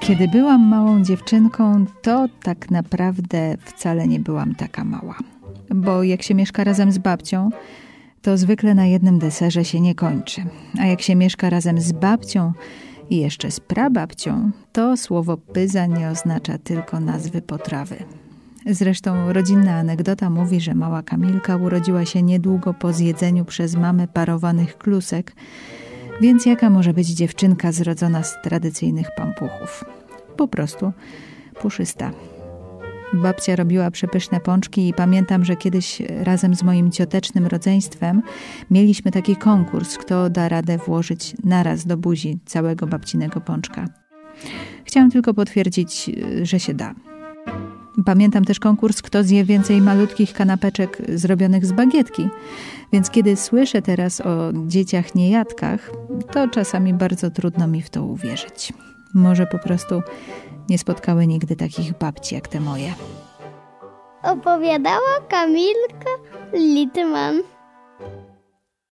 Kiedy byłam małą dziewczynką, to tak naprawdę wcale nie byłam taka mała. Bo jak się mieszka razem z babcią, to zwykle na jednym deserze się nie kończy. A jak się mieszka razem z babcią i jeszcze z prababcią, to słowo pyza nie oznacza tylko nazwy potrawy. Zresztą rodzinna anegdota mówi, że mała Kamilka urodziła się niedługo po zjedzeniu przez mamę parowanych klusek, więc jaka może być dziewczynka zrodzona z tradycyjnych pampuchów? Po prostu puszysta. Babcia robiła przepyszne pączki i pamiętam, że kiedyś razem z moim ciotecznym rodzeństwem mieliśmy taki konkurs, kto da radę włożyć naraz do buzi całego babcinego pączka. Chciałam tylko potwierdzić, że się da. Pamiętam też konkurs, kto zje więcej malutkich kanapeczek zrobionych z bagietki. Więc kiedy słyszę teraz o dzieciach niejadkach, to czasami bardzo trudno mi w to uwierzyć. Może po prostu nie spotkały nigdy takich babci jak te moje. Opowiadała Kamilka Litman.